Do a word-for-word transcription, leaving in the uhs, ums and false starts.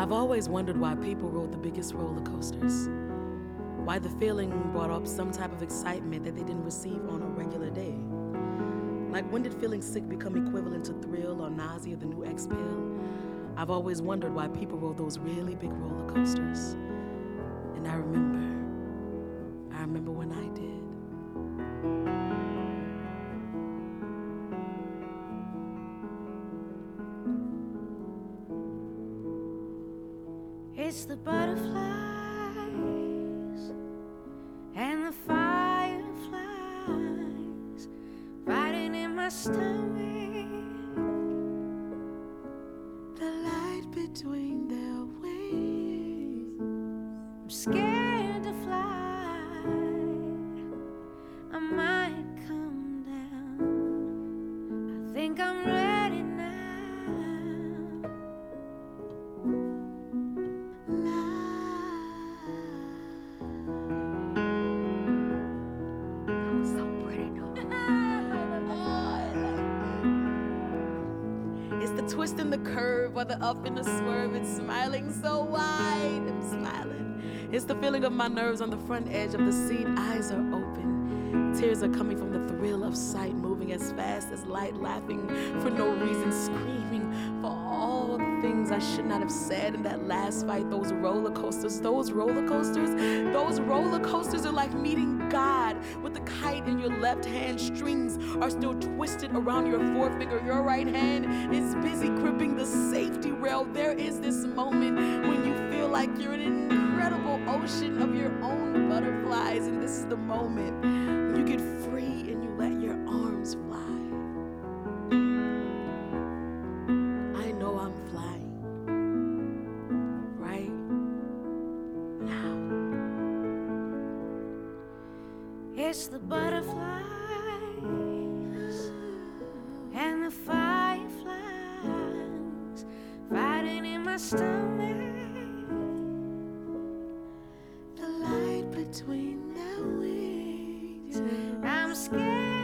I've always wondered why people rode the biggest roller coasters. Why the feeling brought up some type of excitement that they didn't receive on a regular day. Like, when did feeling sick become equivalent to thrill or nausea, the new X pill? I've always wondered why people rode those really big roller coasters. And I remember, I remember when I did. It's the butterflies and the fireflies riding in my stomach, the light between their wings. I'm scared to fly, I might come down. I think I'm ready now. Twist in the curve or the up in the swerve. It's smiling so wide. I'm smiling. It's the feeling of my nerves on the front edge of the seat. Eyes are open. Tears are coming from the thrill of sight, moving as fast as light, laughing for no reason, screaming for all the things I should not have said in that last fight. Those roller coasters, those roller coasters, those roller coasters are like meeting God with the kite in your left hand. Strings are still twisted around your forefinger. Your right hand is busy gripping the safety rail. There is this moment when you feel like you're in an incredible ocean of your own butterflies, and this is the moment when you get free and you let your arms fly. I know I'm flying right now. It's the butterflies and the fireflies riding in my stomach, the light between their wings. I'm scared